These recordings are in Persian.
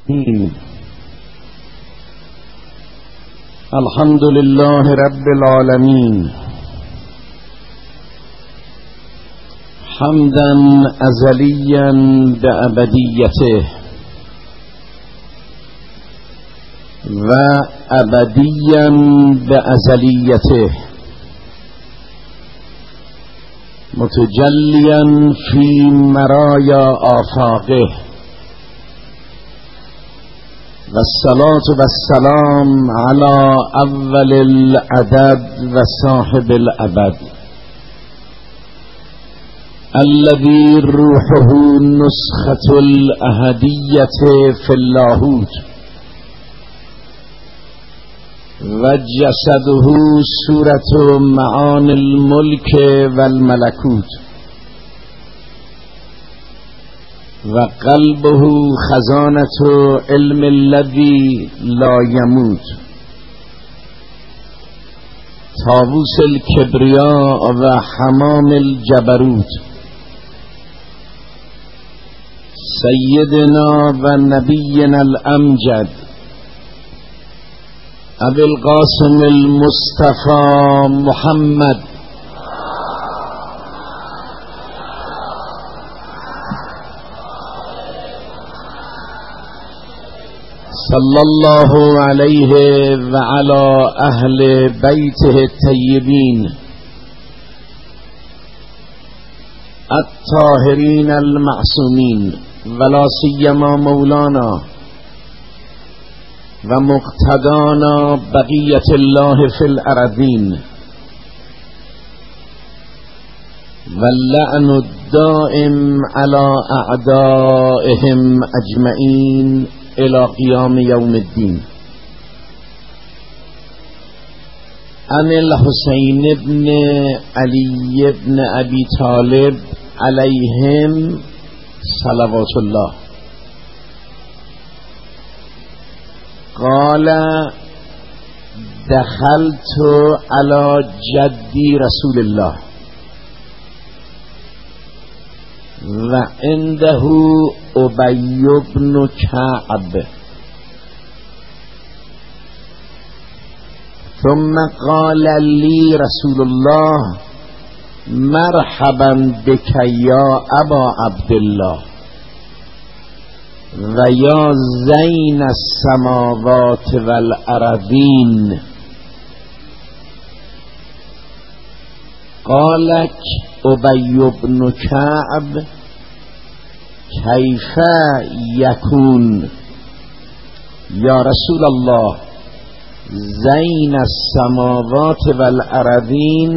الحمد لله رب العالمين حمدا ازليا بأبديته وأبديا بأزليته متجليا في مرايا آفاقه والصلاة والسلام على أول العدد وصاحب الأبد الذي روحه نسخة الأحدية في اللاهوت وجسده سورة معاني الملك والملكوت وقلبه خزانة علم الذي لا يموت طاووس الكبرياء وحمام الجبروت سيدنا ونبينا الأمجد أبي القاسم المصطفى محمد صلى الله عليه وعلى أهل بيته الطيبين الطاهرين المعصومين ولا سيما مولانا ومقتدانا بقية الله في الأرضين واللعن الدائم على أعدائهم أجمعين إلى قيام يوم الدين. عن الحسين بن علي بن أبي طالب عليهم صلوات الله قال دخلت على جدي رسول الله وعنده أبي بن كعب ثم قال لي رسول الله مرحبا بك يا أبا عبد الله ويا زين السماوات والأرضين قالك أبي بن كعب كيف يكون يا رسول الله زين السماوات والأرضين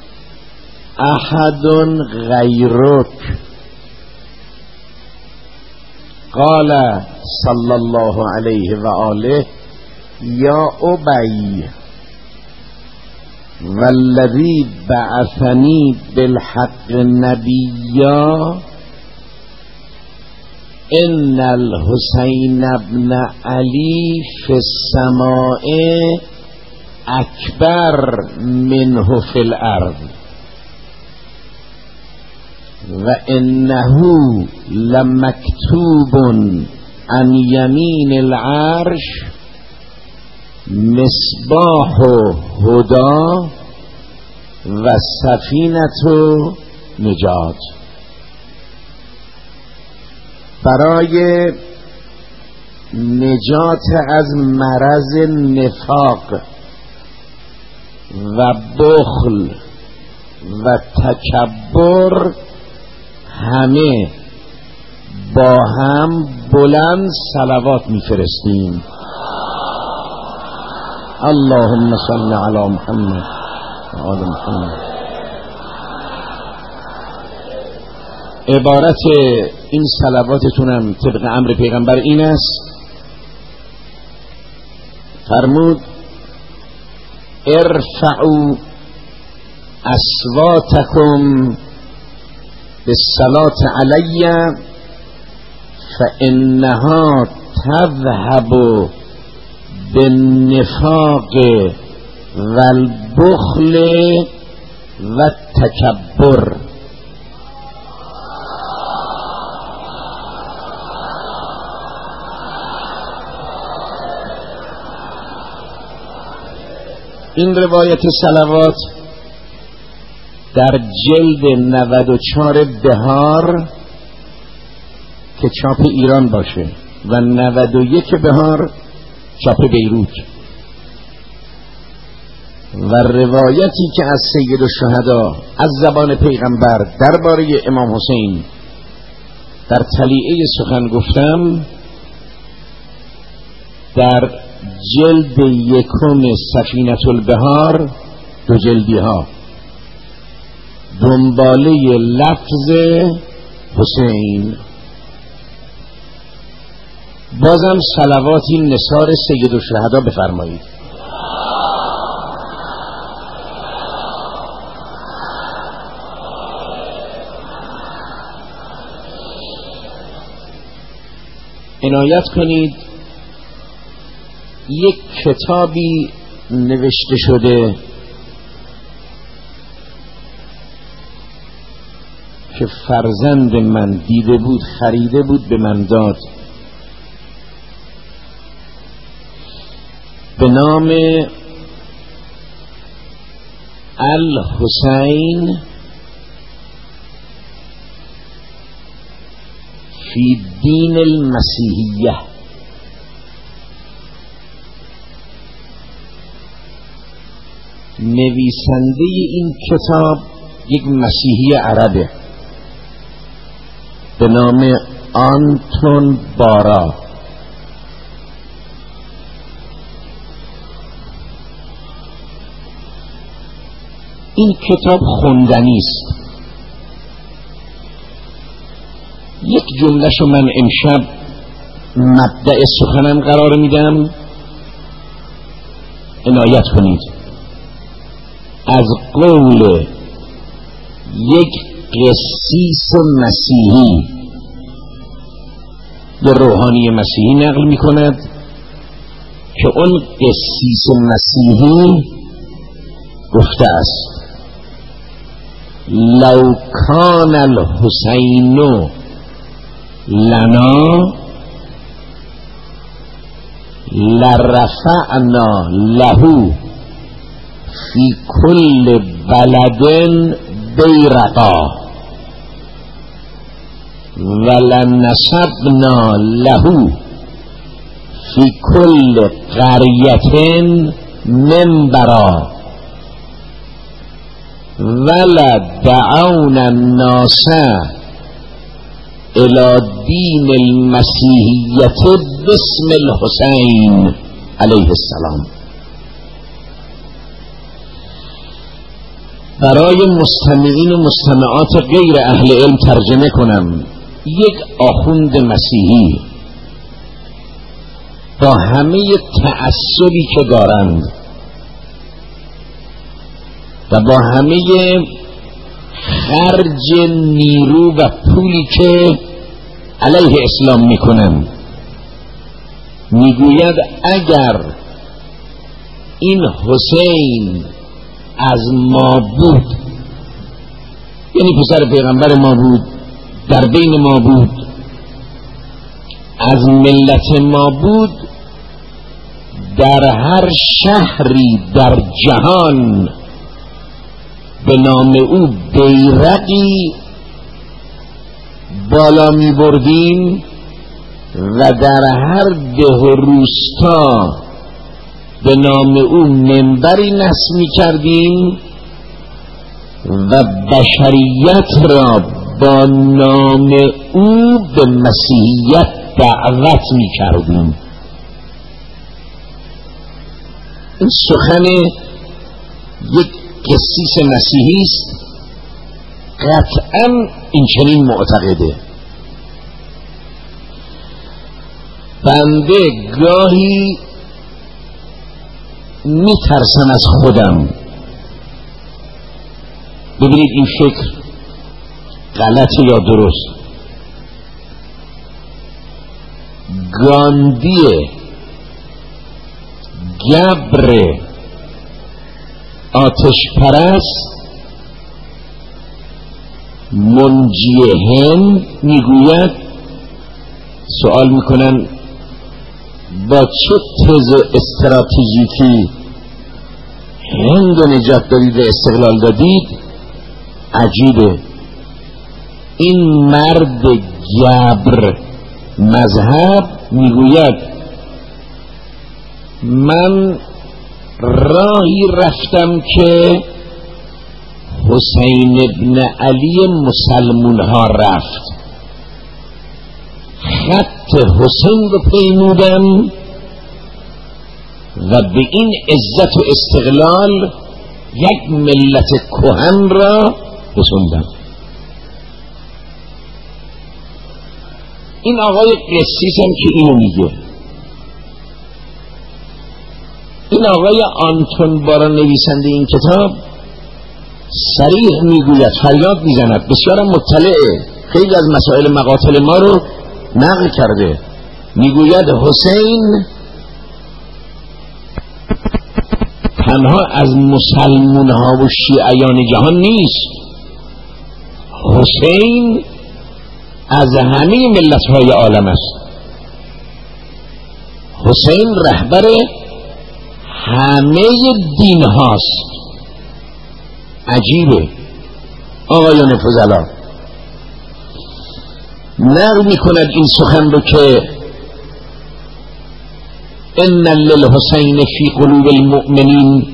أحد غيرك قال صلى الله عليه وآله يا أبي والذي بعثني بالحق نبيا إن الحسين بن علي في السماء أكبر منه في الأرض وإنه لمكتوب عن يمين العرش مصباح هدى وسفینة نجات. برای نجات از مرض نفاق و بخل و تکبر همه با هم بلند صلوات میفرستیم. اللهم صل علی محمد و آل محمد. عبارت این صلواتتونم طبق امر پیغمبر این است، فرمود ارفعوا اصواتكم بالصلاة علی فإنها تذهب بالنفاق والبخل والتکبر. این روایت صلوات در جلد 94 بهار که چاپ ایران باشه و 91 بهار چاپ بیروت و روایتی که از سید الشهدا از زبان پیغمبر درباره امام حسین در طلیعه سخن گفتم در جلد 1 سفینة البحار 2 جلدی ها دنباله لفظ حسین. بازم صلواتی نثار سید الشهدا بفرمایید. عنایت کنید یک کتابی نوشته شده که فرزند من دیده بود، خریده بود، به من داد، به نام الحسین فی دین المسیحیه. نویسنده این کتاب یک مسیحی عربه به نام آنتون بارا. این کتاب خوندنی است. یک جمله‌شو من امشب مبدأ سخنم قرار میدم، عنایت کنید. از قول یک قسیس مسیحی یا روحانی مسیحی نقل می کند که اون قسیس مسیحی گفته است: لو کان الحسین لنا لرفعنا له فی کل بلد بیرقا ولنصبنا له فی کل قریة منبرا ولدعونا الناس الى دین المسیحیت باسم الحسین علیه السلام. برای مستمعین و مستمعات غیر اهل علم ترجمه کنم. یک آخوند مسیحی با همه تعصبی که دارند و با همه خرج نیرو و پولی که علیه اسلام میکنند، میگوید اگر این حسین از ما بود، یعنی پسر پیغمبر ما بود، در بین ما بود، از ملت ما بود، در هر شهری در جهان به نام او بیرقی بالا می بردیم و در هر ده و روستا به نام او منبری نصب می کردیم و بشریت را با نام او به مسیحیت دعوت می کردیم. این سخن یک قسیس مسیحی است، قطعا این چنین معتقده. بنده گاهی میترسم از خودم. ببینید این فکر غلطه یا درست. گاندی، گبر، آتش پرست، منجی هند میگوید، سوال میکنن با چه تز استراتژیکی هند و نجات دادید و استقلال دادید، عجیبه این مرد جبر مذهب میگوید من راهی رفتم که حسین ابن علی مسلمون ها رفت، خط حسین رو پیمودم و به این عزت و استقلال یک ملت کهن را رسوندم. این آقای قسیس هم که اینو میگه، این آقای آنتون باران نویسنده این کتاب صریح میگوید، فریاد میزند، بسیار مطلعه، خیلی از مسائل مقاتل ما رو نقل کرده، میگوید حسین تنها از مسلمان ها و شیعیان جهان نیست، حسین از همه ملت های عالم است. حسین رهبر همه دین هاست. عجیبه. آقایان فضلا نقل می کند این سخن رو که ان للحسین فی قلوب المؤمنین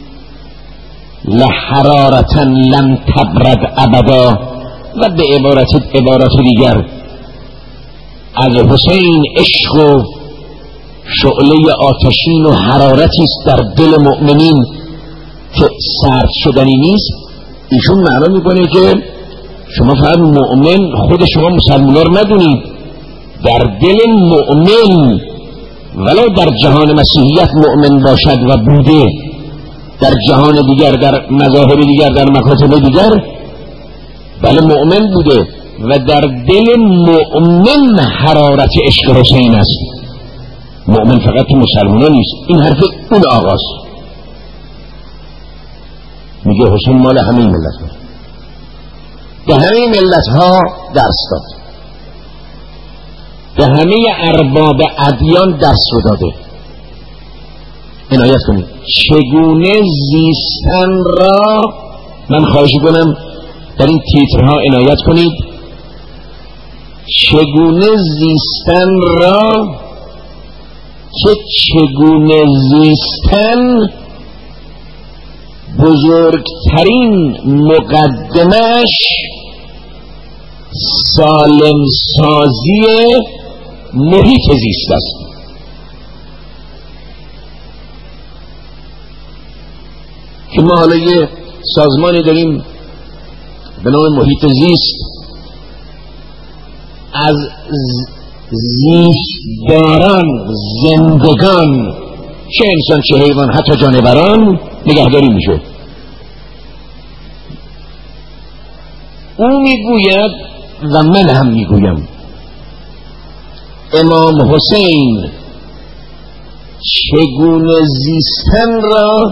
لحرارة لم تبرد ابدا، و به عبارت دیگر از حسین عشق و شعله آتشین و حرارتی است در دل مؤمنین که سرد شدنی نیست. ایشون معنا میکنه که شما فقط مؤمن خود شما مسلمان رو ندونید، در دل مؤمن ولو در جهان مسیحیت مؤمن باشد و بوده، در جهان دیگر، در مذاهب دیگر، در مکاتب دیگر بله مؤمن بوده و در دل مؤمن حرارت عشق حسین است. مؤمن فقط تو مسلمان نیست. این حرف اون آقاست، میگه حسین مال همه ملت ها، به همه ملت ها درس داد، به همه ارباب ادیان درس رو داده. عنایت کنید چگونه زیستن را، من خواهش کنم در این تیترها عنایت کنید، چگونه زیستن را که چگونه زیستن بزرگترین مقدمش سالم سازی محیط زیست است. که ما حالا یه سازمانی داریم به نام محیط زیست، از زیستداران، زندگان، چه انسان چه حیوان حتی جانوران نگهداری میشه. او میگوید و من هم میگویم امام حسین چگونه زیستن را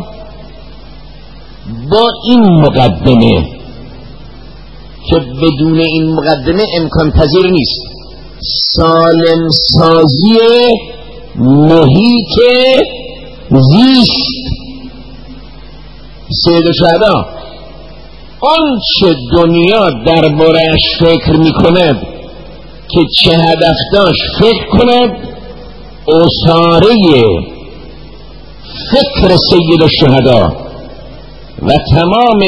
با این مقدمه که بدون این مقدمه امکان پذیر نیست، سالم سازی محیط زیست. سید شهدا آنچه دنیا درباره‌اش فکر می‌کند که چه هدف داشت فکر کند، اصاره فکر سید الشهدا و تمام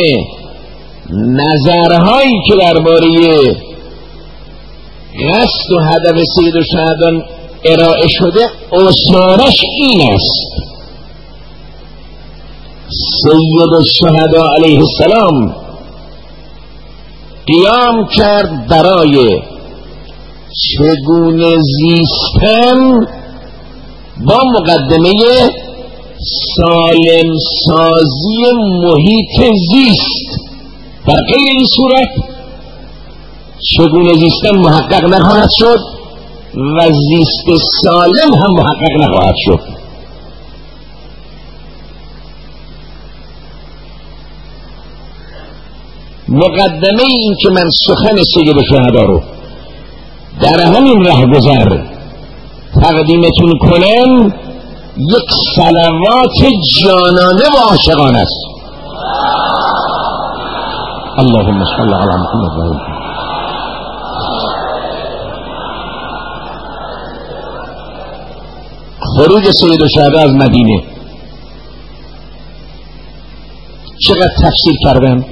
نظرهایی که درباره قصد و هدف سید الشهدا ارائه شده اصارش این است. سید الشهدا علیه السلام قیام کرد برای چگونه زیستن با مقدمه سالم سازی محیط زیست. در غیر این صورت چگونه زیستن محقق نخواهد شد و زیست سالم هم محقق نخواهد شد. مقدمه این که من سخن سید شهدا رو در همین رهگذر تقدیمتون کنم یک صلوات جانانه و عاشقانه است. اللهم صل علی محمد و آل محمد. خروج سید الشهدا از مدینه چقدر تفسیر کردن،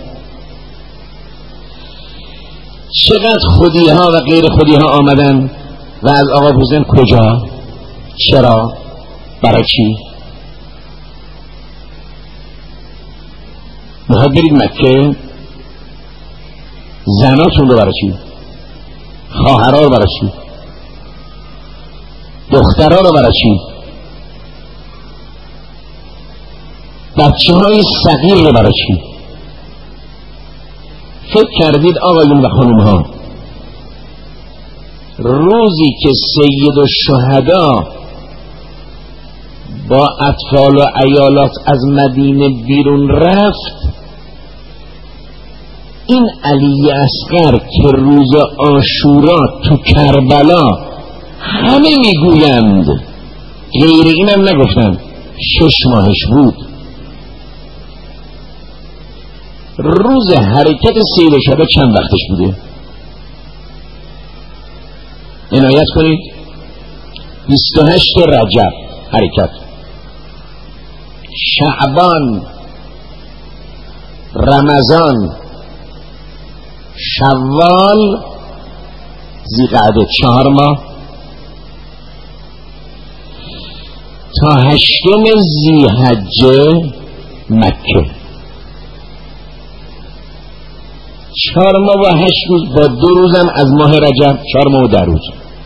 چقدر خودی ها و غیر خودی ها آمدن و از آقا حسین کجا، چرا، برای چی میخواد برید مکه؟ زناتون رو برای چی، خواهرها رو برای چی، دخترها رو برای چی، بچه های صغیر رو برای چی؟ فکر کردید آقایون و خانوم ها روزی که سید الشهدا با اطفال و عیالات از مدینه بیرون رفت، این علی اصغر که روز عاشورا تو کربلا همه میگویند، غیر اینم نگفتن، 6 ماهش بود. روز حرکت سید الشهدا چند وقتش بوده؟ عنایت کنید. 28 رجب حرکت، شعبان، رمضان، شوال، ذی‌قعده، 4 ماه تا 8 ذی‌حجه مکه. 4 ماه و 8 روز با 2 روزم از ماه رجب، 4 ماه و 10 روز.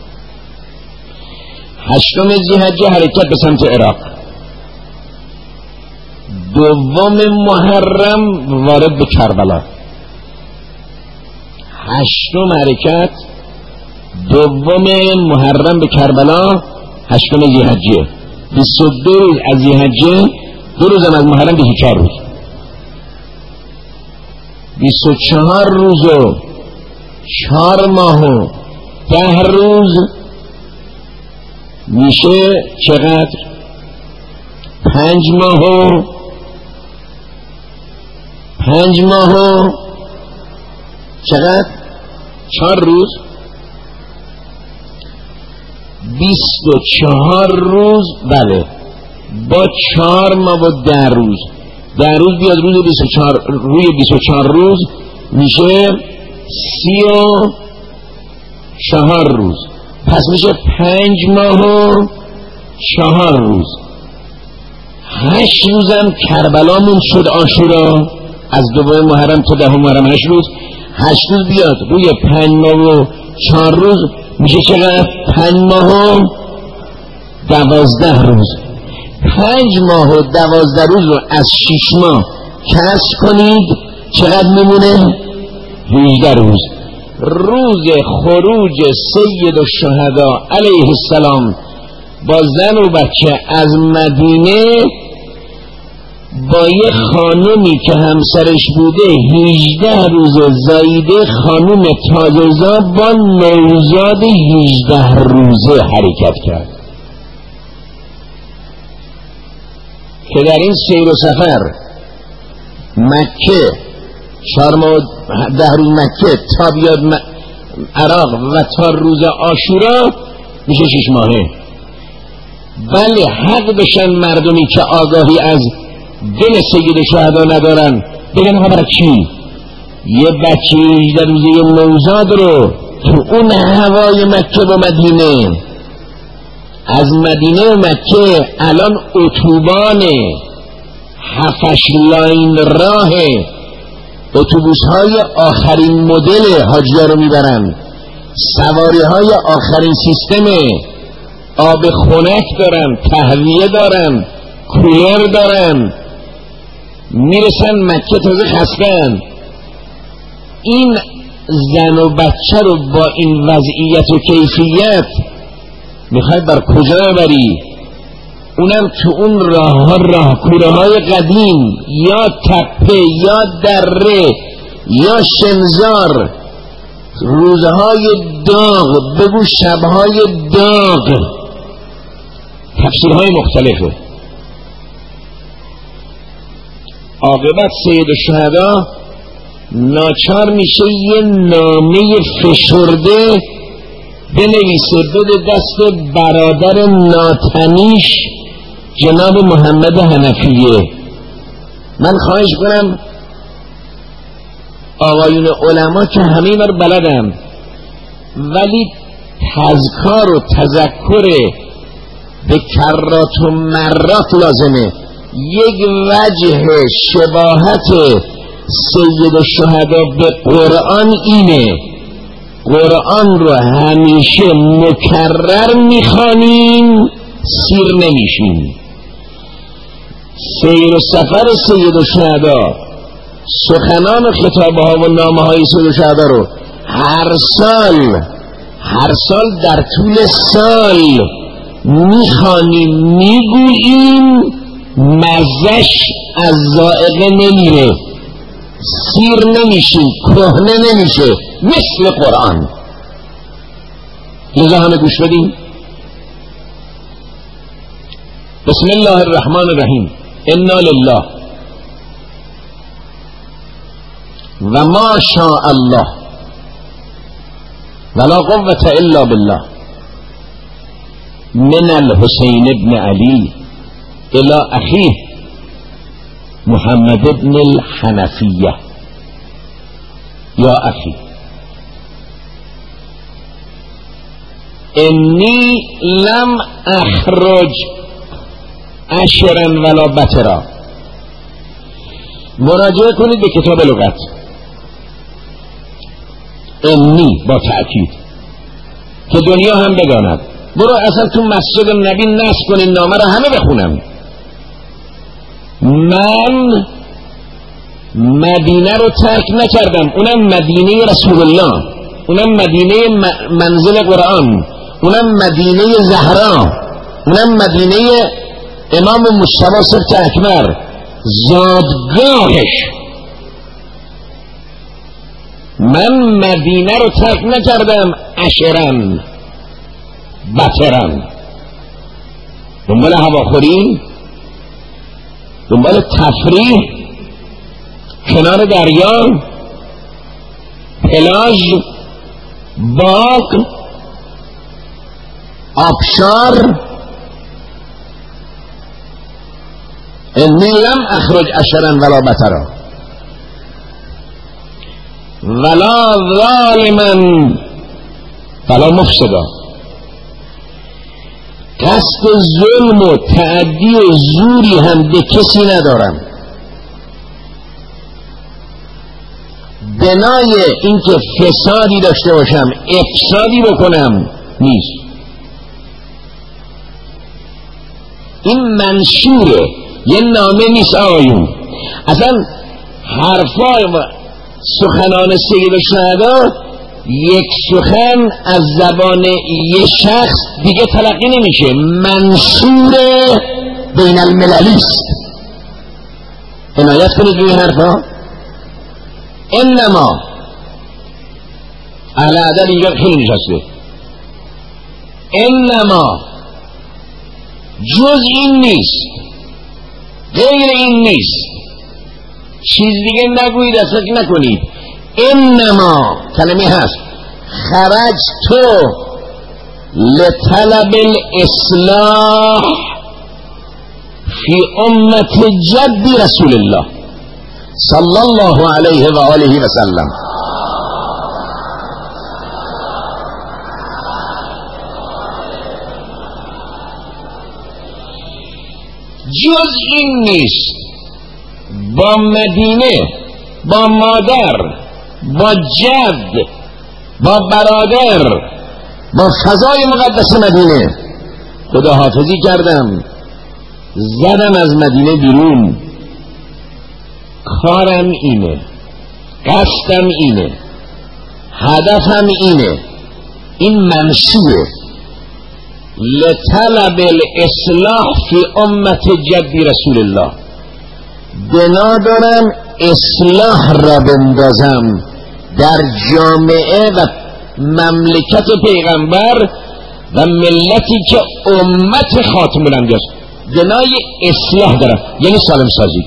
8 ذی‌حجه حرکت به سمت عراق. 2 محرم وارد به کربلا. 8 حرکت، 2 محرم به کربلا، 8 ذی‌حجه. 22 روز از ذی‌حجه، 2 روزم از محرم، 24 روز. 24 روز و 4 ماه و 10 روز میشه چقدر؟ 5 ماه و 5 ماه و چقدر؟ 4 روز. 24 روز، بله، با 4 ماه و 10 روز. 10 روز بیاد روز 24، روی 24 روز میشه 34 روز. پس میشه 5 ماه و 4 روز. 8 روزم کربلامون شد عاشورا، از 2 محرم تا 10 محرم 8 روز. 8 روز بیاد روی 5 ماه و 4 روز میشه چقدر؟ 5 ماه و 12 روز. 5 ماه و 12 روز رو از 6 ماه کسر کنید، چقدر میمونه؟ 18 روز. روز خروج سید الشهدا علیه السلام با زن و بچه از مدینه، با یه خانومی که همسرش بوده 18 روز زایده، خانوم تازه‌زا با نوزاد 18 روزه حرکت کرد که در این سیر و سفر مکه 4 ماه و 10 روز مکه تا بیاد عراق و تا روز عاشورا میشه 6 ماهه. بله، حق بشن مردمی که آگاهی از دل سید شهدا ندارن بگن ها برای چی یه بچه 18 روزه نوزاد رو تو اون هوای مکه و مدینه، از مدینه و مکه الان اتوبانه، 7 لاین راه، اتوبوس های آخرین مدل حاجی‌ها رو میبرن، سواری های آخرین سیستمه، آب خنک دارن، تهویه دارن، کولر دارن، میرسن مکه تازه خستن. این زن و بچه رو با این وضعیت و کیفیت میخوای بر کجا ببری؟ اونم تو اون راه کوره های قدیم، یا تپه یا دره یا شنزار، روزهای داغ، بگو شبهای داغ، تفسیرهای مختلفه. عاقبت سید الشهدا ناچار میشه یه نامه فشرده بنویسه بده دست برادر ناتنیش جناب محمد حنفیه. من خواهش کنم آقایون علما که همه اینا رو بلدن، ولی تذکار و تذکر به کرات و مرات لازمه. یک وجه شباهت سید الشهدا به قرآن اینه، قرآن رو همیشه مکرر میخوانیم، سیر نمیشیم. سیر و سفر سید الشهدا، سخنان و خطابه ها و نامه های سید الشهدا رو هر سال در طول سال میخوانیم، میگوییم، مزش از ذائقه نمیره، سیر نمیشیم، کهنه نمیشه، مثل قرآن. لذا همه گوش بدیم. بسم الله الرحمن الرحیم. انا لله و ما شاء الله ولا قوة الا بالله من الحسین ابن علی الى اخیه محمد ابن الحنفیه. یا اخی انی لم اخرج عشرا ولا بترا. مراجعه کنید به کتاب لغت. انی با تأکید که دنیا هم بداند. برو اصلا تو مسجد نبی نصب کنین نامه رو همه بخونم. من مدینه رو ترک نکردم، اونم مدینه رسول الله، اونم مدینه منزل قرآن، اونم مدینه زهرا، اونم مدینه امام مجتبی سبت اکبر، زادگاهش. من مدینه رو ترک نکردم عشرن بترن، دنبال هواخوری، دنبال تفریح کنار دریا، پلاژ، باغ، آبشار. انی لم اخرج عشرا ولا بترا ولا ظالما ولا مفسدا. قصد ظلم و تعدی و زوری هم به کسی ندارم. بنای اینکه فسادی داشته باشم، افسادی بکنم نیست. این منشوره، یه نامه نیست آقایون. اصلا حرفای و سخنان سید الشهدا یک سخن از زبان یک شخص دیگه تلقی نمیشه، منشور بین المللی است. عنایت کنید روی حرفا. انما اهل ادب اینجا خیلی نشسته. انما جز این نیست، غیر این نیست، چیز دیگه نگویید، اصلا نکنید. انما کلمه هست خرج تو لطلب الاصلاح فی امت جد رسول الله صلی الله علیه و آله و سلم. جز این نیست. با مدینه، با مادر، با جد، با برادر، با فضای مقدس مدینه خداحافظی کردم، زدم از مدینه بیرون. کارم اینه، قصدم اینه، هدفم اینه. این منشوره لطلب الاصلاح فی امت جد رسول الله. بنا دارم اصلاح را بندازم در جامعه و مملکت پیغمبر و ملتی که امت خاتم الانبیا است بنای اصلاح دارن، یعنی سالم سازی.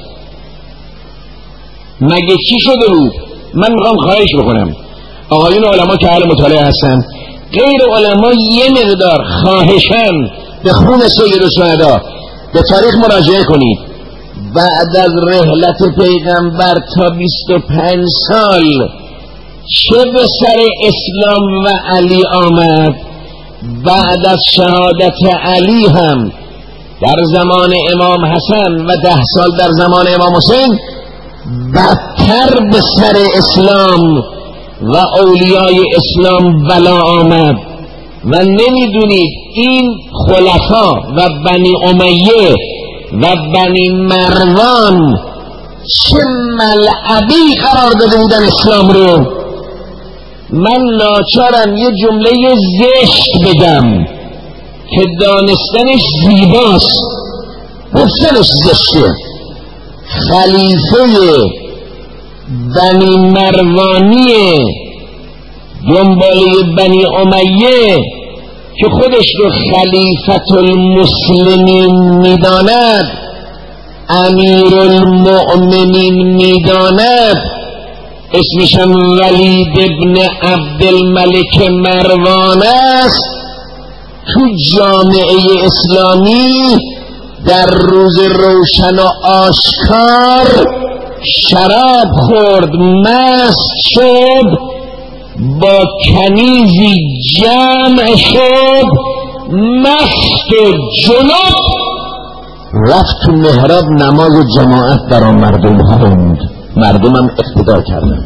مگه چی شده بود؟ من میخوام خواهش بکنم آقایون علما که اهل مطالعه هستن، غیر علما یه مقدار خواهشن به خون سید الشهدا به تاریخ مراجعه کنید. بعد از رحلت پیغمبر تا 25 سال چه به سر اسلام و علی آمد، بعد از شهادت علی هم در زمان امام حسن و 10 سال در زمان امام حسین بدتر به سر اسلام و اولیای اسلام بلا آمد. و نمیدونید این خلفا و بنی امیه و بنی مروان چه ملعبی قرار داده بودن اسلام رو. من ناچارم یه جمله زشت بگم که دانستنش زیباست، گفتنش زشته. خلیفه بنی مروانی دنباله بنی امیه که خودش رو خلیفت المسلمین میداند، امیر المؤمنین میداند، اسمشم ولید ابن عبدالملک مروان است، تو جامعه اسلامی در روز روشن و آشکار شراب خورد، مست شد، با کنیزی جمع شد، مست و جنوب رفت تو محراب نماز جماعت برای مردم خوند، مردمم اقتدا کردن.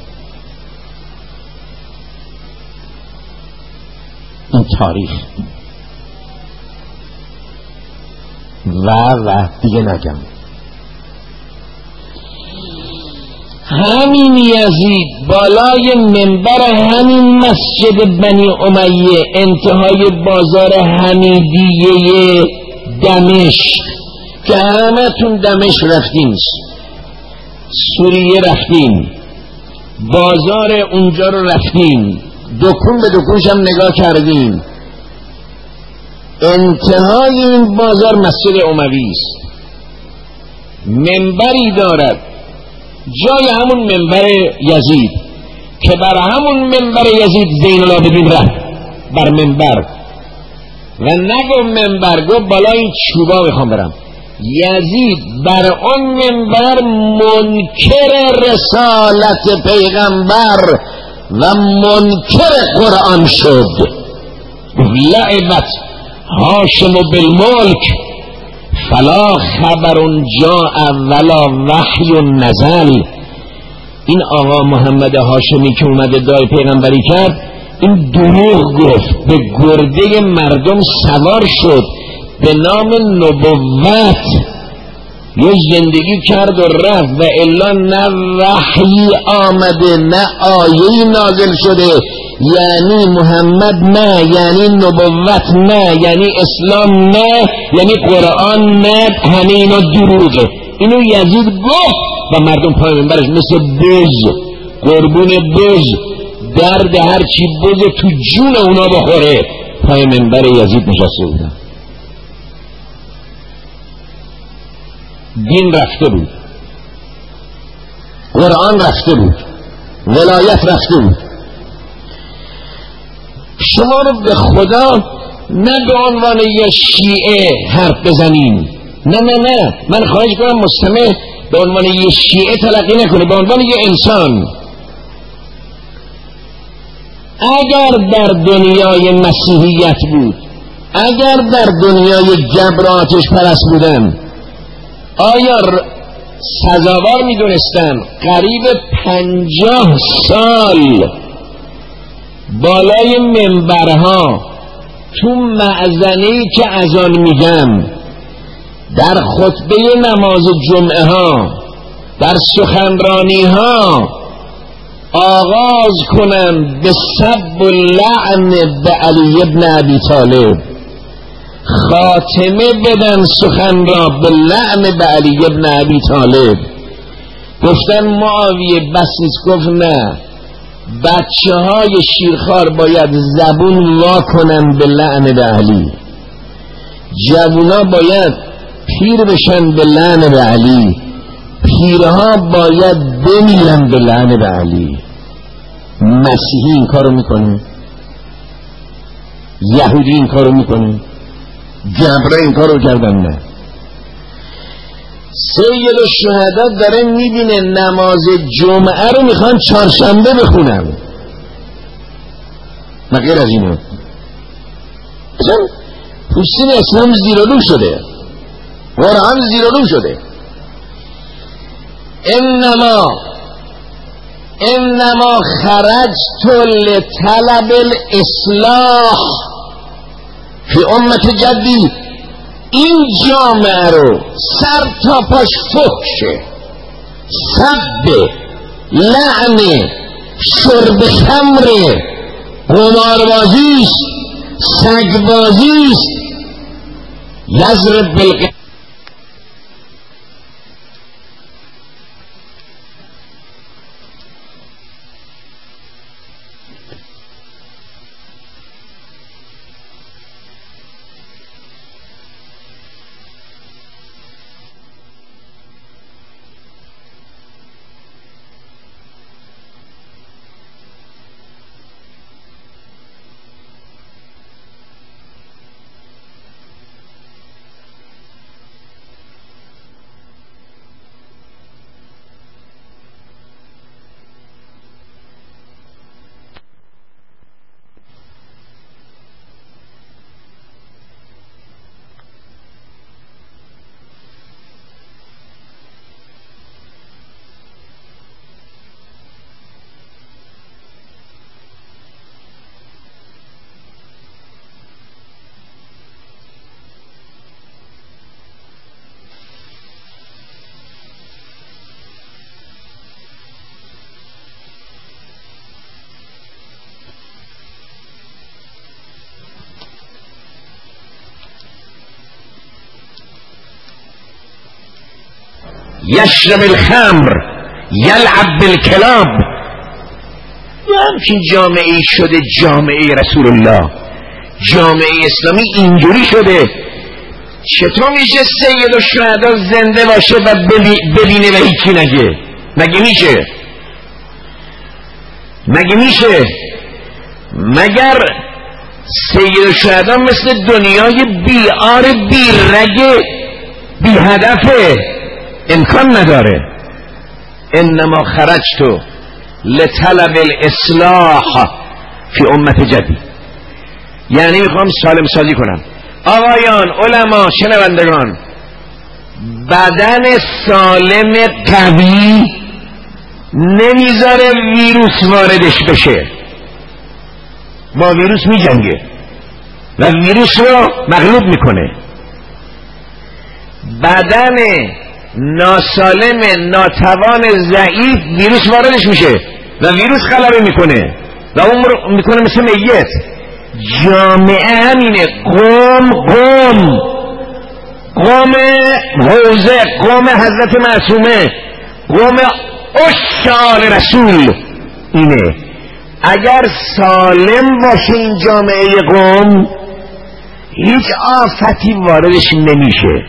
این تاریخ و دیگه نگم. همین یزید بالای منبر همین مسجد بنی امیه انتهای بازار حمیدیه دمشق که همتون دمشق رفتین، سوریه رفتین، بازار اونجا رو رفتین، دکون به دکونش هم نگاه کردین، انتهای این بازار مسجد اموی است. منبری دارد جای همون منبر یزید که بر همون منبر یزید زین العابدین رفت بر منبر و نگو منبر، گو بالا این چوبا میخوام برم. یزید بر اون منبر منکر رسالت پیغمبر و منکر قرآن شد. لعبت هاشم بالملک فلا خبر جاء ولا وحی نزل. این آقا محمد هاشمی که اومده دای پیغمبری کرد، این دروغ گفت، به گرده مردم سوار شد، به نام نبوت یه زندگی کرد و رفت و الا نه وحی آمده نه آیه نازل شده، یعنی محمد نه، یعنی نبوت نه، یعنی اسلام نه، یعنی قرآن نه، همه اینا دروغه. اینو یزید گفت و مردم پای منبرش مثل بز، قربون بز، درد هر چی بز تو جون اونا بخوره پای منبر یزید نشسته بودن. دین رفته بود، قرآن رفته بود، ولایت رفته بود. شما رو به خدا نه به عنوان یه شیعه حرف بزنین، نه نه نه، من خواهش کنم مستمع به عنوان یه شیعه تلقی نکنه، به عنوان یه انسان. اگر در دنیای مسیحیت بود، اگر در دنیای جبر آتش پرست بودن، آیا سزاوار می دونستن قریب 50 سال بالای منبرها تو معزنه‌ای که اذان میگن، در خطبه نماز جمعه ها، در سخنرانی ها آغاز کنن به سب و لعن به علی ابن ابی طالب، خاتمه بدن سخن را به لعن به علی ابن ابی طالب. گفتن معاویه بس نیست، گفت نه، بچه های شیرخوار باید زبون وا کنن به لعن به علی، جوونا باید پیر بشن به لعن به علی، پیرها باید بمیرن به لعن به علی. مسیحی این کارو میکنه، یهودی این کارو میکنه، جبره این کارو کردن. نه، سید الشهدا داره میبینه نماز جمعه رو میخوان چهارشنبه بخونن، نه غیر از اینو. اصلا پوستین اسلام زیرالو شده، قرآن زیرالو شده. انما خرجت لطلب الاصلاح فی امت جدی. این جامعه رو سر تا پاش فحشه، سب، لعن، شرب خمر، قماربازیست، سگبازیست. یضرب بالقلم. یشرب الخمر یلعب بالکلاب. همچین جامعه شده جامعه رسول الله، جامعه اسلامی اینجوری شده. چطور میشه سید الشهدا زنده باشه و ببینه و هیچی نگه؟ مگه میشه؟ مگه میشه؟ مگر سید الشهدا مثل دنیای بیار بیرگ بی هدفه؟ امکان نداره. انما خرجت لطلب الاصلاح فی امت جدید، یعنی میخوام سالم سازی کنم. آقایان، علما، شنوندگان، بدن سالم قوی نمیذاره ویروس واردش بشه، با ویروس میجنگه و ویروس رو مغلوب میکنه. بدن ناسالم، ناتوان، ضعیف، ویروس واردش میشه و ویروس غلبه میکنه و اون رو میکنه مثل میت. جامعه همینه. قوم حوزه، قوم حضرت معصومه، قوم اشعار رسول اینه. اگر سالم باشه این جامعه قوم، هیچ آفتی واردش نمیشه.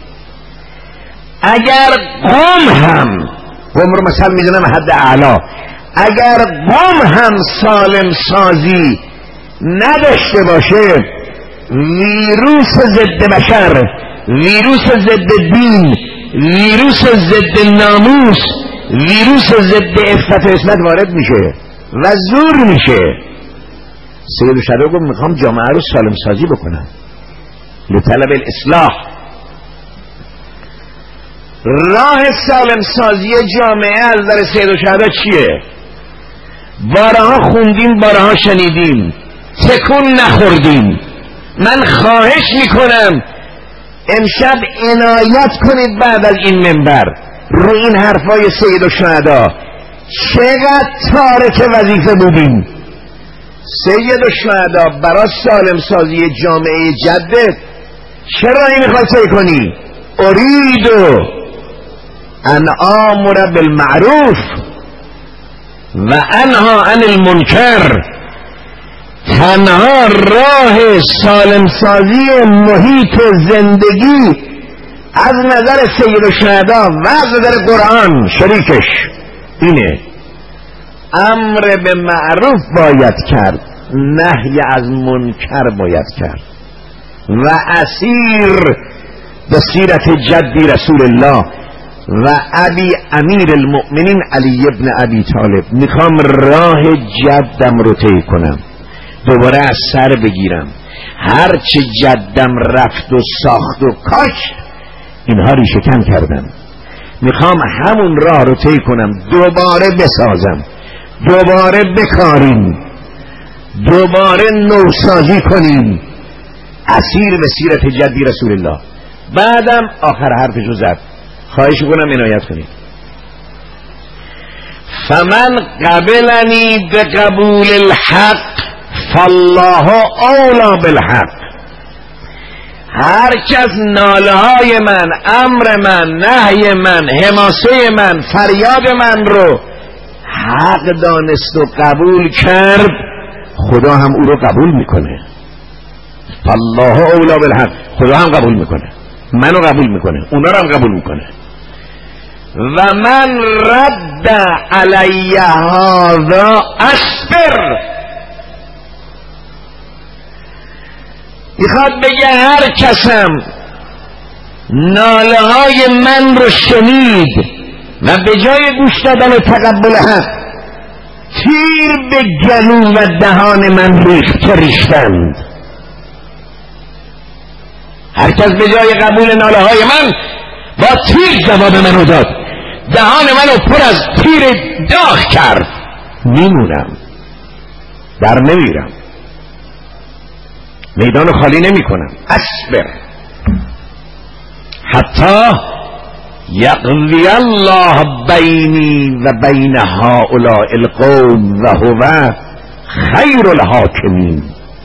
اگر قوم هم، قوم رو مثلا میدونم حد اعلا، اگر قوم هم سالم سازی نداشته باشه، ویروس ضد بشر، ویروس ضد دین، ویروس ضد ناموس، ویروس ضد عفت و عصمت وارد میشه و زور میشه. سید الشهدا گفت میخوام جامعه رو سالم سازی بکنم لطلب الاصلاح. راه سالم سازی جامعه از در سید الشهدا چیه؟ بارها خوندیم، بارها شنیدیم، تکون نخوردیم. من خواهش میکنم امشب عنایت کنید بعد از این منبر رو این حرفای سید الشهدا. چقدر تارک وظیفه بودیم. سید الشهدا برای سالم سازی جامعه جدت چرا این میخوای کنی؟ اریدو ان آمر بالمعروف و انها عن المنکر، تنها راه سالم سازی محیط زندگی از نظر سید الشهدا و از نظر قرآن شریکش اینه. امر به معروف باید کرد، نهی از منکر باید کرد. و اسیر به سیرت جدی رسول الله و ابی امیر المؤمنین علی ابن ابی طالب، میخوام راه جدم رو طی کنم، دوباره از سر بگیرم. هرچه جدم رفت و ساخت و کاش اینها ریشه کن کردم، میخوام همون راه رو طی کنم، دوباره بسازم، دوباره بکاریم، دوباره نوسازی کنیم. اسیر به سیرت جدی رسول الله. بعدم آخر حرفشو زد، خواهش کنم عنایت کنید. فمن قبلنی بقبول الحق فالله اولا بالحق. هر کس ناله های من، امر من، نهی من، حماسه من، فریاد من رو حق دانست و قبول کرد، خدا هم او رو قبول میکنه. فالله اولا بالحق، خدا هم قبول میکنه، منو قبول میکنه، اونا رو هم قبول میکنه. و من رد علی هذا اصبر. میخواد بگه هر کسم ناله های من رو شنید و به جای گوش دادن و تقبل حق تیر به گلو و دهان من ریختند. هر کس به جای قبول ناله های من با تیر جواب منو داد، دهان منو پر از تیر داغ کرد، میمونم، در نمیرم، میدان خالی نمی کنم. اصبر حتی یقضی الله بینی و بین هؤلاء القوم و هو خیر الحاکمین.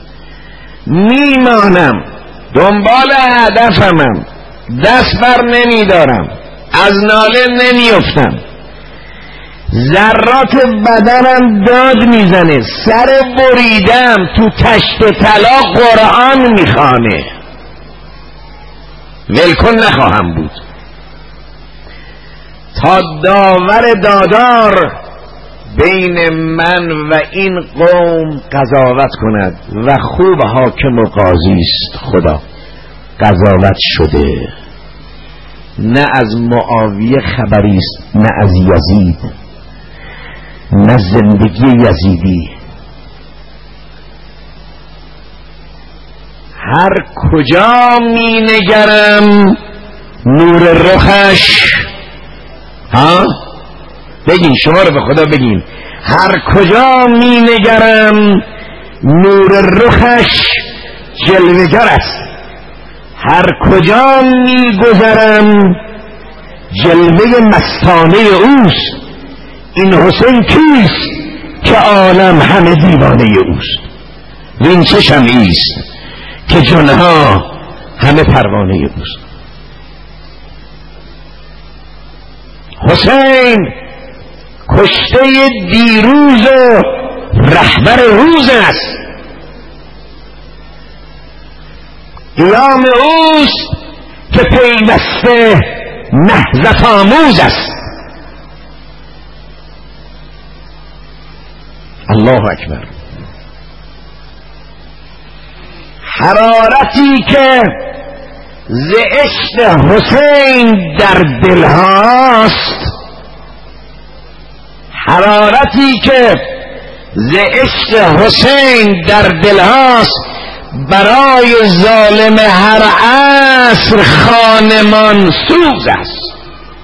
میمانم، دنبال هدفمم، دست بر نمیدارم، از ناله نمیافتم، ذرات بدنم داد میزنه، سر بریدم، تو تشت طلا قرآن میخوانه، ولکن نخواهم بود تا داور دادار بین من و این قوم قضاوت کند و خوب حاکم و قاضی است. خدا قضاوت شده، نه از معاویه خبری است، نه از یزید، نه زندگی یزیدی. هر کجا می نگرم نور رخش، بگین، شما رو به خدا بگین، هر کجا می نگرم نور رخش جلوگر است، هر کجا می گذرم جلوه مستانه اوست. این حسین کیست که عالم همه دیوانه اوست؟ وین چه شمعی است که جنها همه پروانه اوست؟ حسین کشته دیروز و رهبر روز است، قیام اوست که پیوسته نهضت آموز است. الله اکبر. حرارتی که ز عشق حسین در دل هاست، حرارتی که ز عشق حسین در دل هاست، برای ظالم هر عصر خانمان سوز است.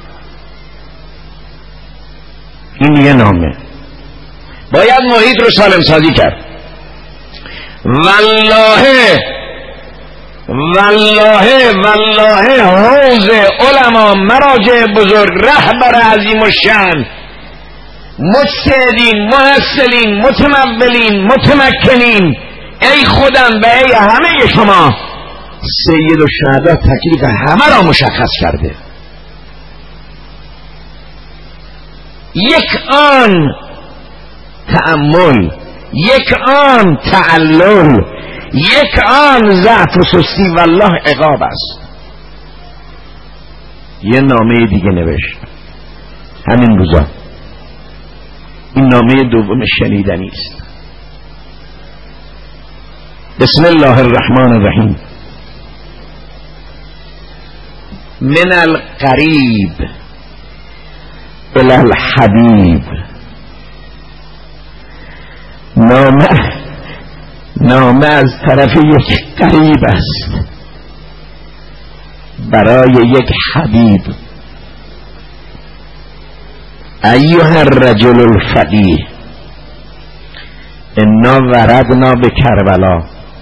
این یه نامه. باید محیط رو سالم سازی کرد. والله والله والله حوض علما، مراجع بزرگ، رهبر عظیم الشأن، مجتهدین، محصلین، متمولین، متمکنین، ای خودم و ای همه شما، سید الشهدا تکلیف همه را مشخص کرده. یک آن تأمل، یک آن تعلل، یک آن ضعف و سستی والله عقاب است. یه نامه دیگه نوشت همین روزا، این نامه دوم شنیدنی است. بسم الله الرحمن الرحیم. من القریب الی الحبیب. نامه از طرف یک قریب است برای یک حبیب. ایها الرجل الفقیه انا وردنا بکربلا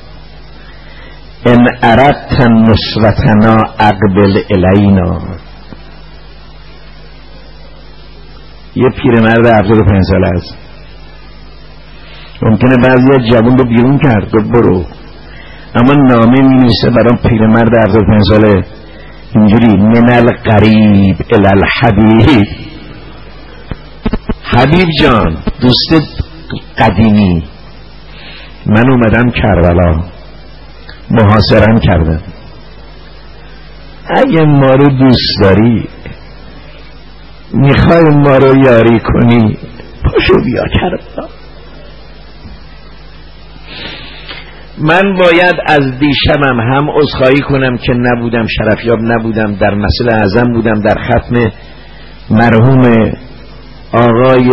ان اردت نصرتنا اقبل الینا. یه پیرمرد 75 ساله است، ممکنه بعضی جوان رو بیرون کرد گفت برو، اما نامه می‌نویسه برای پیرمرد 75 ساله اینجوری: من القریب الی الحبیب. حبیب جان، دوست قدیمی، من اومدم کربلا، محاصرم کردم، اگه ما رو دوست داری میخوای ما رو یاری کنی پاشو بیا کربلا. من باید از دیشبم هم عذرخواهی کنم که نبودم، شرفیاب نبودم، در مسجد اعظم بودم، در ختم مرحوم آقای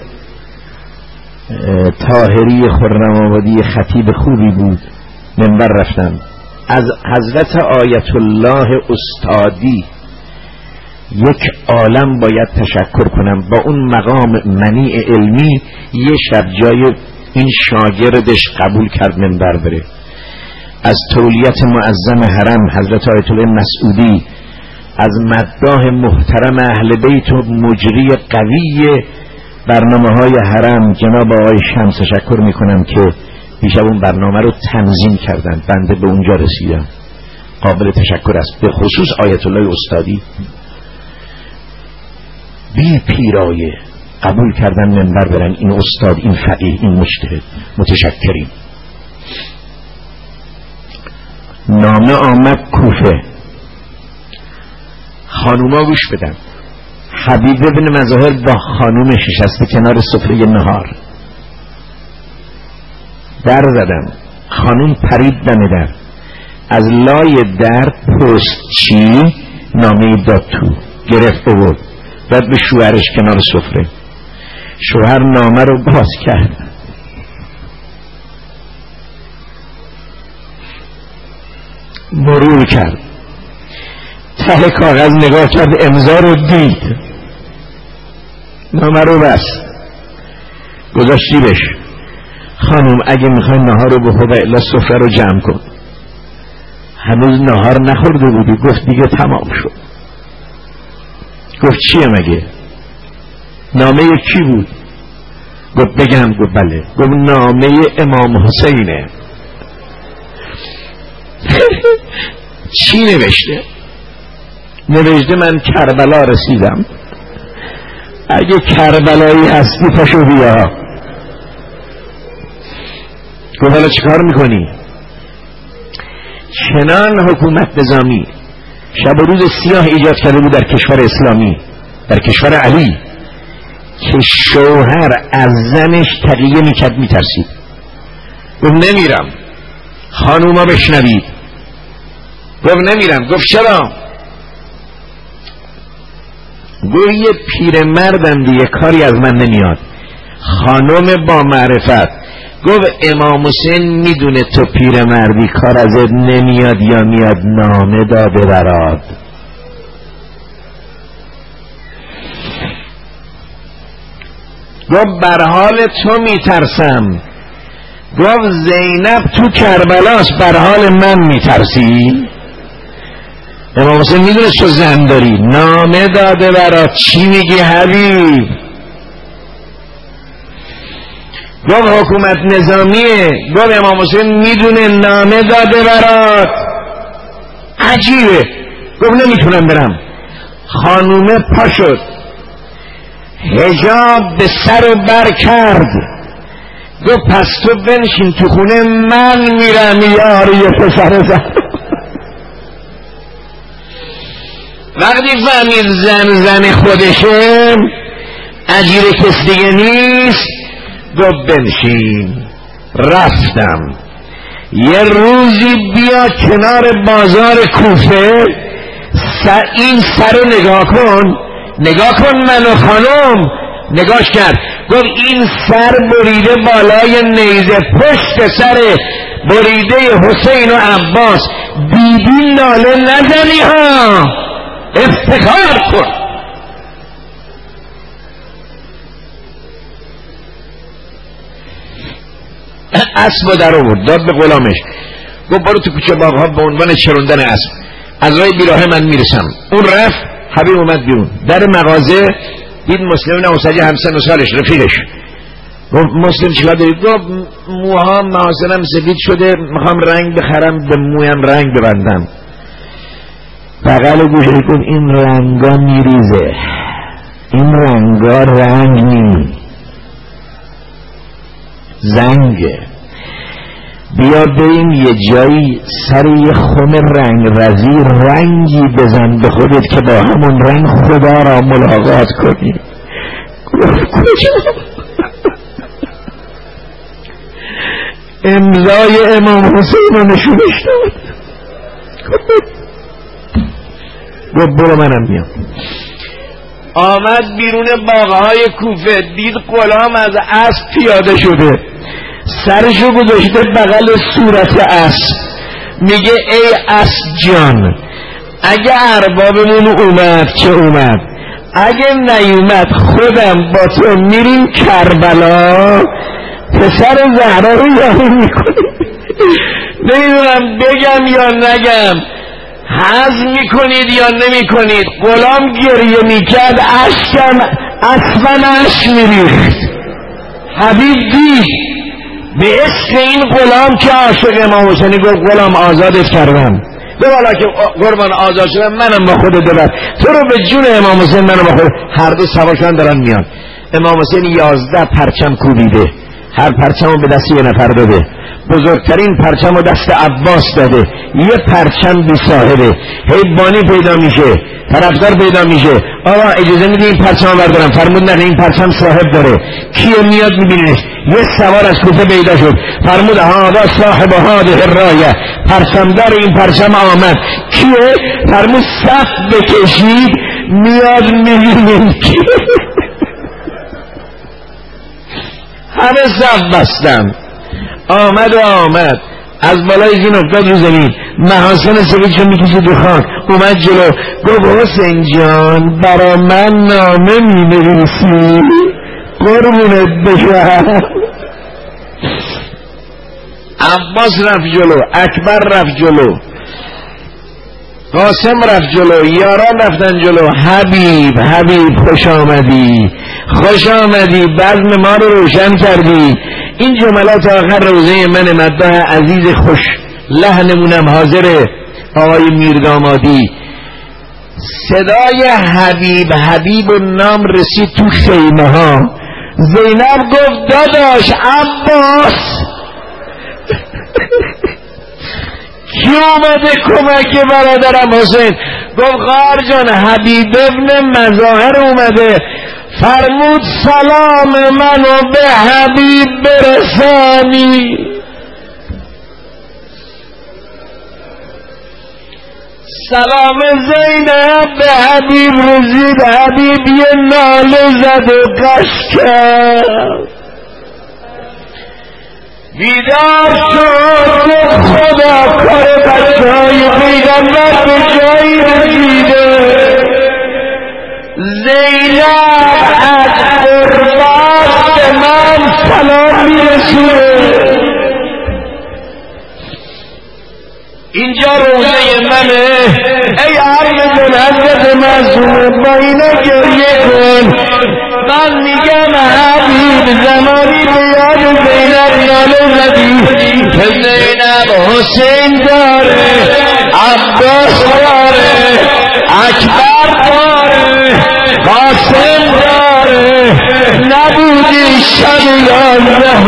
طاهری خرم‌آبادی خطیب خوبی بود، منبر رفتم. از حضرت آیت الله استادی یک عالم باید تشکر کنم، با اون مقام منیع علمی یه شب جای این شاگردش قبول کرد منبر بره. از تولیت معظم حرم حضرت آیت الله مسعودی، از مداح محترم اهل بیت و مجری قوی برنامه های حرم جناب آقای شمس تشکر میکنم که دیشب اون برنامه رو تنظیم کردن، بنده به اونجا رسیدم، قابل تشکر است. به خصوص آیت الله استادی بی پیرایه قبول کردن منبر برن، این استاد، این فقیه، این مجتهد، متشکریم. نامه آمد کوفه، خانوما گوش بدن. حبیب بن مظاهر با خانومش نشسته کنار سفره نهار، در زدم، خانوم پرید دم در، از لای در پستچی نامه داد تو، گرفت بود داد به شوهرش کنار سفره. شوهر نامه رو باز کرد، مرور کرد، ته کاغذ نگاه کرد، امضا رو دید، نامه رو بست، گذاشت جیبش. خانم اگه میخوای نهار رو بخور الا سفره رو جمع کن. هنوز نهار نخورده بودی؟ گفت دیگه تمام شد. گفت چیه مگه؟ نامه کی بود؟ گفت بگم؟ گفت بله. گفت نامه امام حسینه. چی نوشته؟ نوشته من کربلا رسیدم، اگه کربلایی هستی پاشو بیا. گفت حالا چیکار میکنی؟ چنان حکومت نظامی شب و روز سیاه ایجاد کرده بود در کشور اسلامی، در کشور علی، که شوهر از زنش تقیه میکرد، میترسید. گفت نمیرم. خانوما بشنوید. گفت نمیرم. گفت چرا؟ گفت یه پیرمردم دیگه، کاری از من نمیاد. خانم با معرفت گفت امام حسین میدونه تو پیرمردی، کار ازت نمیاد یا میاد، نامه داده برات. گفت بر حال تو میترسم. گفت زینب تو کربلاست، بر حال من میترسی؟ امام حسین میدونه تو زن داری، نامه داده برات، چی میگی حبیب؟ گفت حکومت نظامیه. گفت امام حسین میدونه، نامه داده برات. عجیبه. گفت نمیتونم برم. خانومه پا شد، حجاب به سر و بر کرد، گفت پس تو بنشین تو خونه، من میرم یاری پسر زن. وقتی فهمید زن خودشه، اجیر کس دیگه نیست، گفت بنشین. رفتم یه روزی بیا کنار بازار کوفه، این سر رو نگاه کن منو خانم. نگاش کرد، گفت این سر بریده بالای نیزه، پشت سر بریده حسین و عباس، دیدی ناله نزنی ها، افتخار کن. اسب در آورد داد به غلامش، گفت برو تو کوچه باغ‌ها به عنوان چروندن اسب، از راه بیراه من میرسم. اون رفت، حبیب اومد بیرون در مغازه، دید مسلم نوسجی همسن و سالش رفیقش. گفت مسلم چیکار داری؟ گفت موهام محاسنم سفید شده، میخوام رنگ بخرم به مویم رنگ ببندم. بغل گوشه کن، این رنگا میریزه، این رنگا رنگ نی زنگه، بیا بریم یه جایی سر یه خم رنگ رزی رنگی بزن به خودت که با همون رنگ خدا را ملاقات کنی. کجا؟ امضای امام حسین رو نشونش داد. گفت برو منم میام. آمد بیرون باغهای کوفه، دید غلام از اسب پیاده شده، سرشو گذاشته بغل صورت اسب، میگه ای اسب جان، اگه اربابمون اومد چه اومد، اگه نیومد خودم با تو میریم کربلا، پسر زهرا رو یاری میکنیم. نمیدونم بگم یا نگم، هضم میکنید یا نمیکنید. غلام گریه میکرد، اشکم اصلا اشک میریخت. حبیب دید به عشق این غلام که عاشق امام حسینی، گفت غلام آزادت کردم. گفت حالا که قربان آزاد شدم منم با خودت ببر، تو رو به جون امام حسین منم با خودت. هر دو سوارشان دارن میان. امام حسین 11 پرچم کوبیده، هر پرچم به دست یه نفر داده. بزرگترین پرچم رو دست عباس داده، یه پرچم بی صاحبه. حیبانی پیدا میشه، طرفدار پیدا میشه، آقا اجازه میده این پرچم بردارم، فرمود نه این پرچم صاحب داره. کیه میاد میبینیش؟ یه سوار از کوفه پیدا شد، فرمود هذا صاحب هذه الرايه، پرچمدار این پرچم آمد. کیه؟ فرمود صف بکشید، میاد میبینیم کیه. همه صف بستن، آمد از بالای زین افتاد رو زمین، محاسن سفیدشو میکشید رو خاک، اومد جلو، گفت حسین جان برا من نامه مینویسی؟ قربونت بشم. عباس رفت جلو، اکبر رفت جلو، قاسم رفت جلو، یاران رفتن جلو. حبیب خوش آمدی، بزم ما رو روشن کردی. این جملات آخر روزه من مداح عزیز خوش لحنمونم حاضره، آقای میردامادی. صدای حبیب و نام رسید تو خیمه ها. زینب گفت داداش عباس کی اومده کمک برادرم حسین؟ گفت غار جان حبیب ابن مظاهر اومده، فرمود سلام منو به حبیب برسانی. سلام زینب به حبیب رسید، حبیب یه ناله زد و قش کرد، بیدار شد خدا کار بچه‌های پیغمبر به جایی رسیده. زینب از قربان به من سلام میرسونه. اینجا روزه منه، ای عم حضرت معصومه با اینا گریه کن. من میگم حبیب زمانی به یاد زینب ناله زدی که زینب حسین داره، عباس داره، اکبر داره، قاسم داره، نبودی شب 11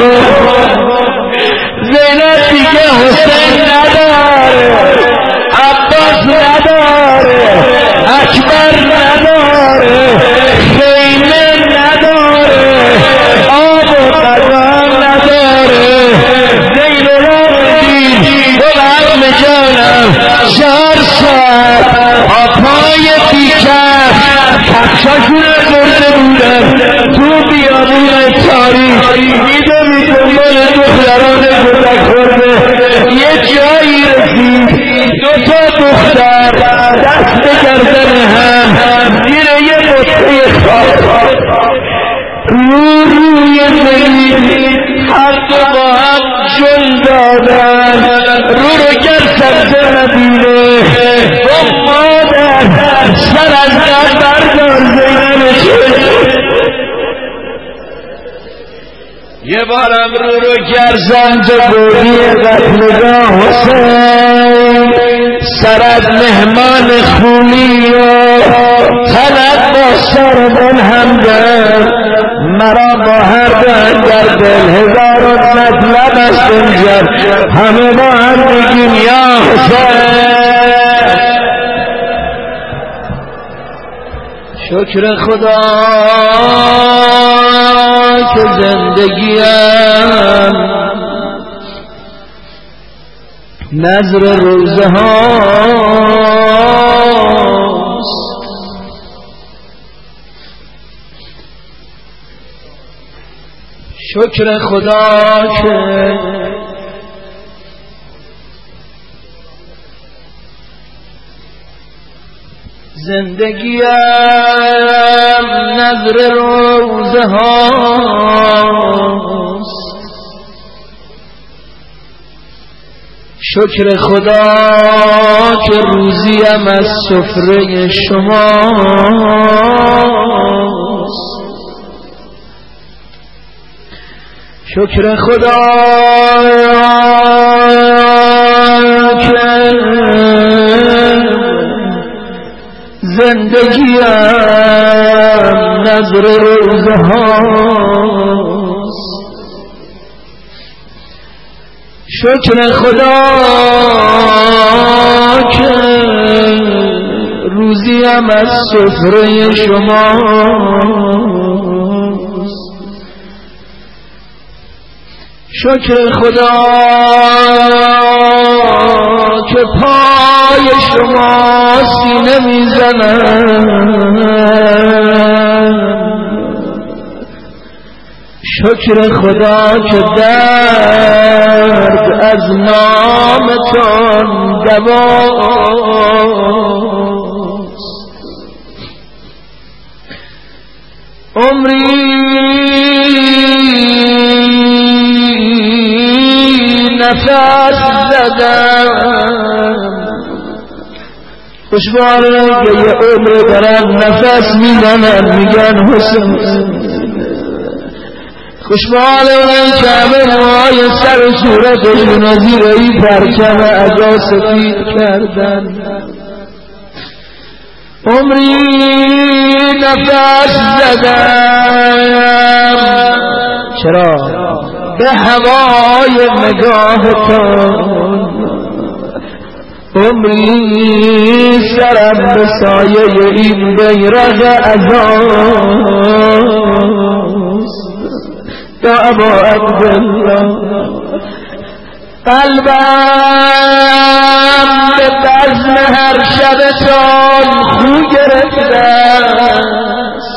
زینب دیگه حسین نداره، عباس نداره، اکبر نداره، خیمه نداره، آب و غذا نداره. زین العابدین و عم جانم 4 ساعت آپای بیکر کفشاشون برده بودن تو بیابون تاریخ، میدونی دنبال دختران گذک خورده. یه جایی رسید 2 تا دختر دست به گردن هم زیر یه بطه خواب روی زمین هر دو با هم جل دادن. رو گر سبزه نبینه و مادر سر از در بردار زینب یه بارم رو گرزم تو بودی قتلگاه حسین، سرد مهمان خونی و تنت با سربن همدن، مرا با هر دن در دل 1000 مطلب است اینجا، همه با هم بگیم یا حسین. شکر خدا که زندگیم نظر روزه هاست، شکر خدا که زندگیم نظر روزه هاست، شکر خدا که روزیم از سفره شماست، شکر خدا که زندگیم نظر روزه هاست، شکر خدا که روزیم از سفره شماست، شکر خدا که پای شما سینه میزنم، شکر خدا که درد از نامتان دواست، عمری نفس زدم، خوشباره که یه عمر دارم نفس میزنم میگن حسین، خوشبال اونی که همه موهای سر و صورتشون و زیرهی پرچم عجا سفید کردن، عمری نفس زدم چرا به هوای نگاهتان، عمری سرم به سایه این بیرق عزاست. یا ابا عبدالله قلبم به بزم هر شبتان خو گرفته است،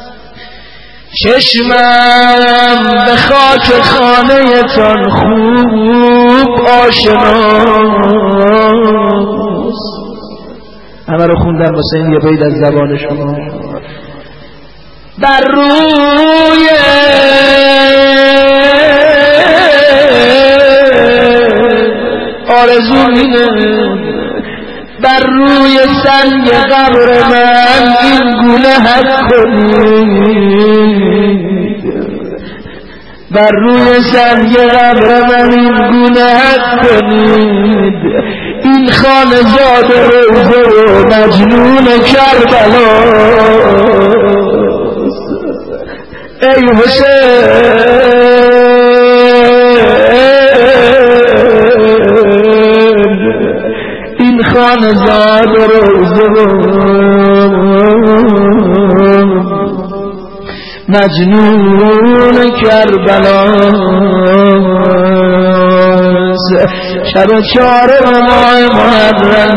چشمم به خاک خانه تان خوب آشناست. همه رو خوندم واسه این یه بیت از زبان شما. بر روی آرزو مینه، بر روی سنگ قبر من این گونه حق کنید، بر روی سنگ قبر من این گونه حق کنید، این خانزاد روزه و مجنون کربلا، ای حسین این خانزاد روزه مجنون کربلاست شب 4 ماه محرم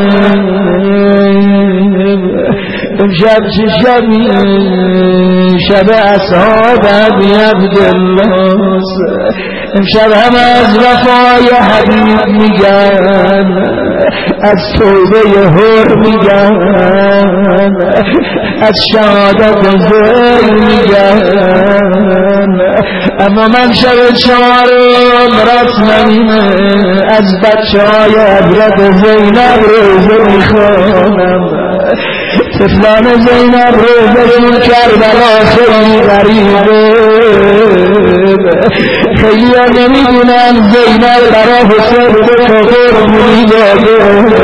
امشب چه شبی شب اصحاب ابی عبدالله امشب هم از وفای حبیب میگن از توبه حر میگن از شهادت زل میگن اما من شب 4 رسمم از بچه های حضرت زینب روزه میخوانم طفلان زینب روزشون کربلا خیلی غریبه خیلی ها نمیدونن زینب برا حسین به قربونی داده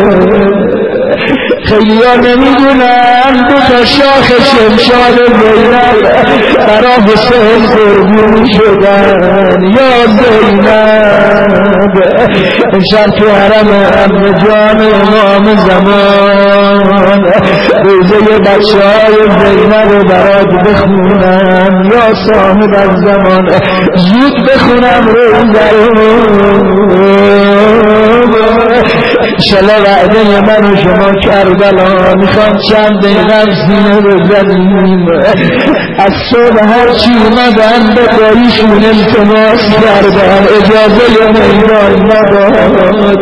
خیلی ها نمیدونن 2 شاخ شمشاد زینب برا حسین قربونی شدن یا زینب امشب تو حرم عمه جان امام زمان روزه بچه های زینب رو برات بخونم یا صاحب الزمان زود بخونم روزه رو انشالله وعده من و شما کربلا میخوام چند دقیقه سینه بزنیم از صبح هرچی اومدن به داریشون التماس کردن اجازه میدان نداد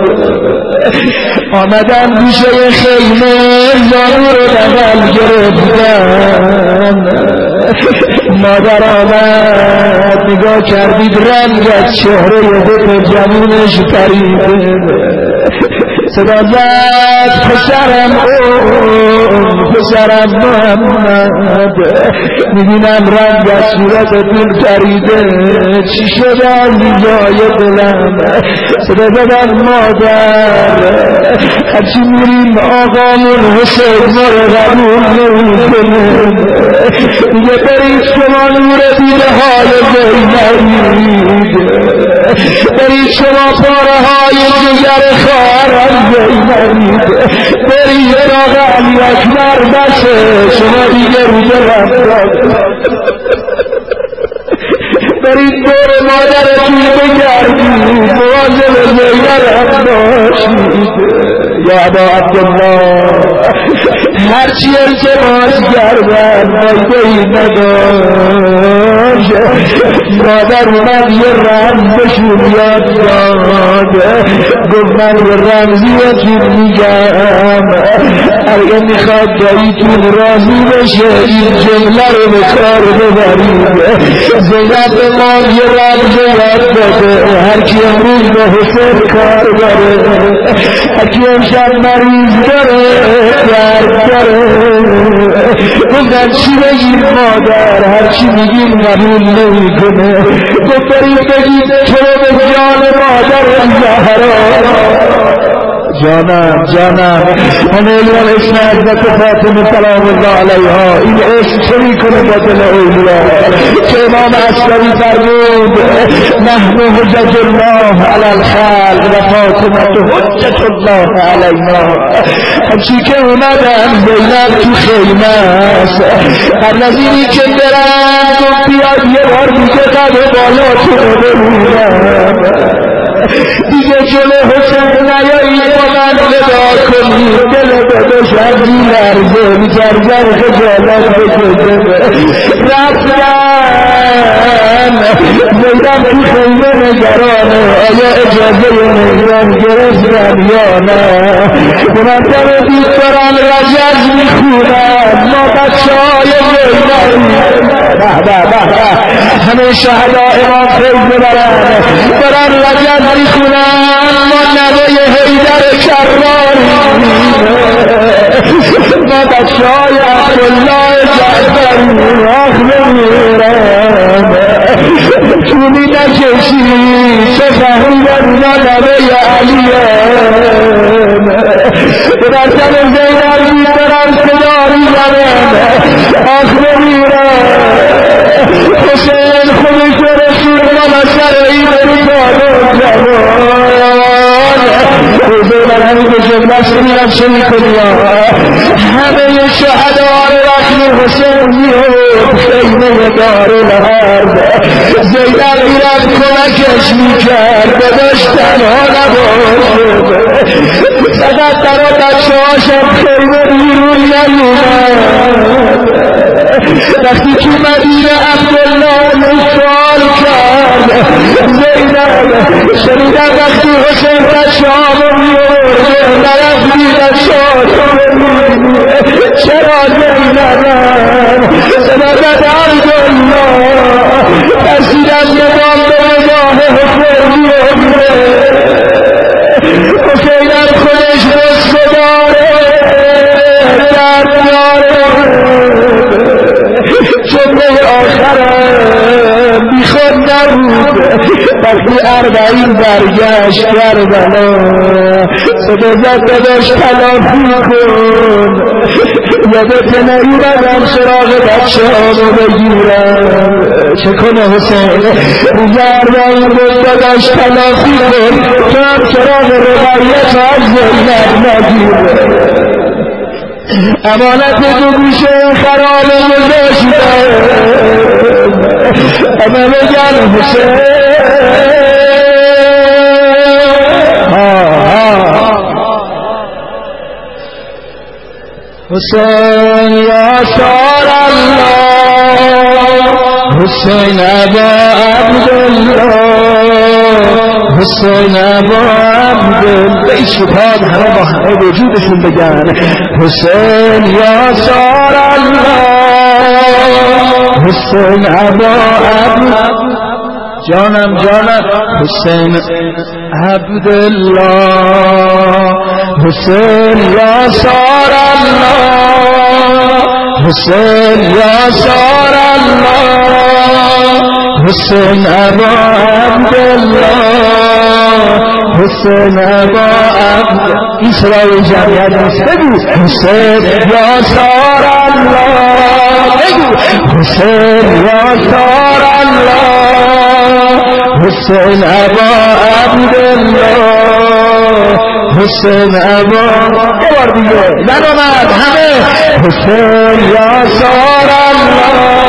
آمدن گوشه خیمه زانو رو بغل گرفتن مادر آمد نگاه کردید رنگ از چهره دو جوونش پریده صدا زد پسرم محمد میبینم رنگ از صورت دل پریده چی شده از جای دلم صدا زدن مادر هرچی میریم آقامون حسین ما رو قبول نمیکنه میگه برید شما نور دیده های زینبید برید شما پاره های جگر خواهرم زینبید برید راق علی اکبر بسه شما دیگه روزه رفتاد برید دور مادرتون بگردید مواظب زینب هم باشید یا ابا عبدالله هرچی التماس کردن فایده‌ای نداشت مادر اومد یه رمزشون یاد داد گفت من یه رمزیتون میگم اگه میخواد داییتون راضی بشه این جمله رو به کار ببرید زینب ما یه رمز یاد داده هرکی امروز به حسین کار داره هرکی امشب مریض داره درد داره گفتن چی بگیم مادر هرچی میگیم قبول نمیکنه گفت برید بگید تو رو به جان مادر زهرا جانم امیلیان اسم حضرت فاطمه سلام الله علیها این عشق چه میکنه با دل اولیا که امام عسکری فرمود نحن حجج الله علی الخلق و فاطمه حجت الله علینا همچی که اومدن زینب تو خیمه است قبل از اینی که برن گفت بیاد یه بار دیگه قد بالا تو رو ببینم دیگه جلو حسین نیایی با من ودا کنی دل داداش هرگی لرزه میترزن خجالت بکشه رفتن زیدم تو خیمه نگرانه آیا اجازه نگران گرفتن یا نه منظر دید دارن رجز میخونن ما بچه های زیدن همه شهدا امام خیز ببرن دارن رجز میخونن ما نوه حیدر کراری ما بچه های عبدالله جعفری آخ بمیرن چونی نکشی چه فهمیدن اینا نوه علیه برسن زینب بیدارن صداری زنن آخ بمیرن حسین میگم دست میرم چه میکنی همه شهدا رو رقم حسین میاد خیمه دار الارض زینب میرم کمکش میکرد داداش تنها نباشه فقط برا بچه هاشم خیمه بیرون نیومد وقتی تو مدینه عبدالله سوال کرد زینب شنیدم وقتی حسین بچه ها رو میورده نرفتی بچه ها رو میورده چرا زینبم صداقت عبدالله ترسیدم نگام به نگاه حسین میورده حسینم خودش رسه داره درد داره جمله آخرم بیخود نبود وقتی 40 برگشت کربلا صدا زد داداش تلافی کن یادت نیومدم سراغ بچه هامو بگیرم چه کنه حسین زربان بود داداش تلافی کن تو هم سراغ روایت از زینب نگیره امانت دو گوشه خرابه گذاشتم اما بگم حسین حسین یا شار الله حسین ابا عبدالله حسین ابا عبدالله این شبهات همه با همه وجودشون بگن حسین یا شار الله حسین ابا عبدالله جانم حسین عبدالله حسین یا شار الله حسین یا شار الله حسین ابا عبدالله حسین ابا عبدالله این صدای جمعیت نیست بگو حسین یا شار الله بگو حسین یا شار الله حسین ابا عبدالله حسین ابا یه بار دیگه نرمد همه حسین یا شار الله